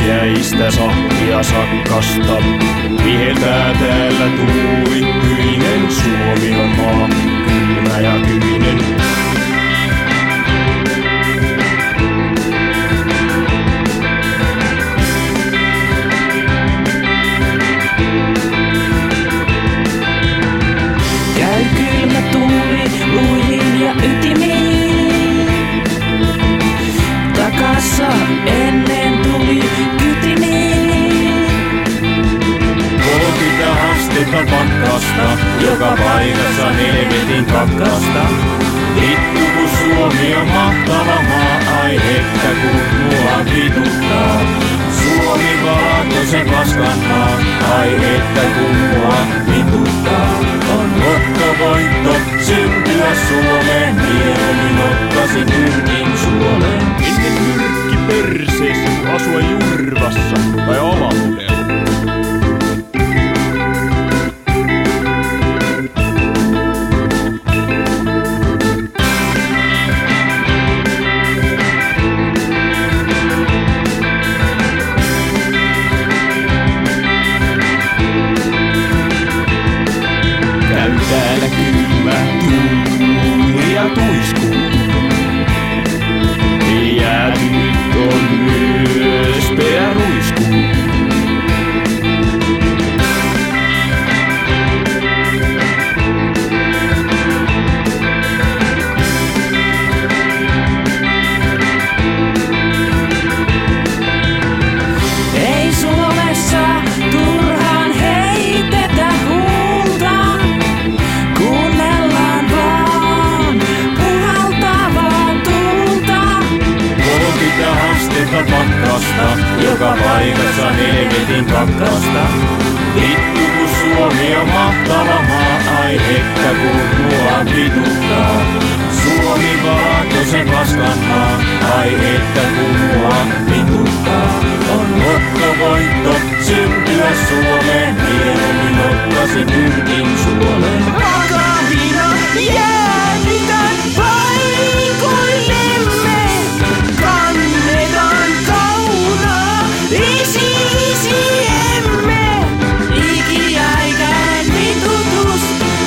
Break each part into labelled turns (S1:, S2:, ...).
S1: jäistä sahtia sakkasta. Viheltää täällä tuuli, kyinen Suomi on maa, kylmä ja kyinen.
S2: Käy kylmä tuuli luihin ja ytimiin. Takassa ennen tuli kytimiin.
S1: 30 astetta pakkasta, joka paikassa helvetin kakkasta. Vittu kun Suomi on mahtava maa, ai että kun mua vituttaa. Suomi valkoisen paskan maa, ai että kun mua vituttaa. On lottovoitto syntyä Suomeen, mieluummin ottaisin nyrkin suoleen.
S3: Ennen nyrkki perseessä, kun asua Jurvassa tai Alavudella.
S1: Käy täällä kylmä tuuli ja tuiskuu. Jäätynyt on myös peräruiskuu.
S2: Ei Suomessa turhaan heitetä huulta. Kuunnellaan vaan puhaltavaa tuulta.
S1: 30 astetta pakkasta, joka paikassa helvetin kakkasta. Vittu kun Suomi on mahtava maa, ai että kun mua vituttaa. Suomi valkoisen paskan maa, ai että kun mua vituttaa. On lottovoitto syntyä Suomeen, mieluummin ottaisin nyrkin suoleen.
S2: Vakavina jäädytään paikoillemme. Kannetaan kaunaa isi-isiemme. Ikiaikainen vitutus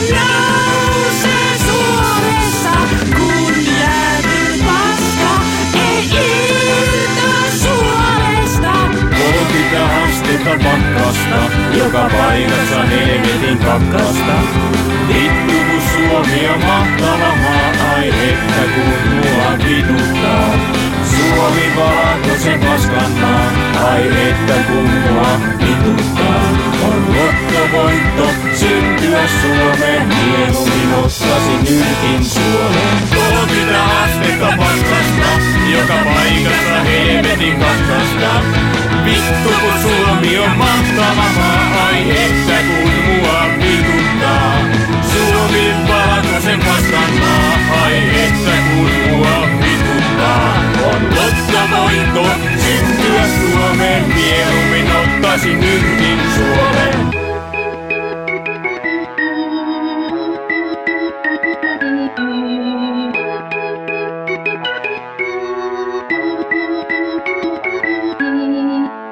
S2: nousee Suomessa, kun jäätyy paska ei irta suolesta.
S1: 30 astetta pakkasta, joka paikassa helvetin kakkasta. Vittu kun Suomi on mahtava maa, ai että kun mua vituttaa. Suomi valkoisen paskan maa, ai että kun mua vituttaa. On lottovoitto syntyä Suomeen, mieluummin ottaisin nyrkin suoleen. 30 astetta pakkasta, joka paikassa helvetin kakkasta. Vittu kun Suomi on mahtava maa, ai että kun mua vituttaa. Suomi valkoisen paskan maa, ai että kun mua vituttaa. On lottovoitto syntyä Suomeen, mieluummin ottaisin nyrkin